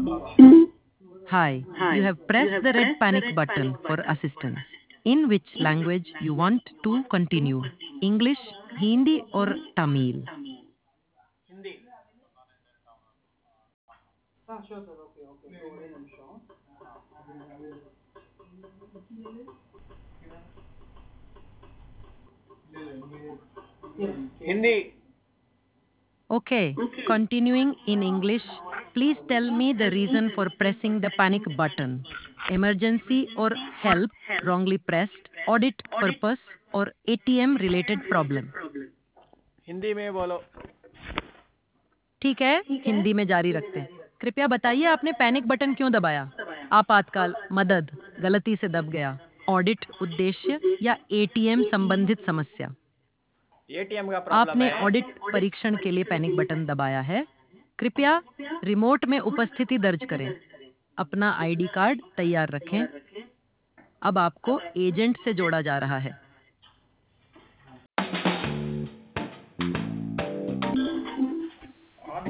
Hi, you have pressed the red panic button for assistance. In which language you want to continue? English, Hindi or Tamil? Hindi. Sure, sir. Okay, okay. So, one ನಿಮಿಷ. Hindi. Okay, continuing in English, please tell me the reason for pressing the panic button. Emergency or help wrongly pressed, audit purpose or ATM related problem. Hindi में बोलो. ठीक है, हिंदी में जारी रखते हैं। कृपया बताइए आपने पैनिक बटन क्यों दबाया? आपातकाल, मदद, गलती से दब गया, ऑडिट उद्देश्य या एटीएम संबंधित समस्या। एटीएम का प्रॉब्लम आपने है. ऑडिट परीक्षण के लिए पैनिक बटन दबाया है। कृपया रिमोट में उपस्थिति दर्ज करें। अपना आईडी कार्ड तैयार रखें। अब आपको एजेंट से जोड़ा जा रहा है।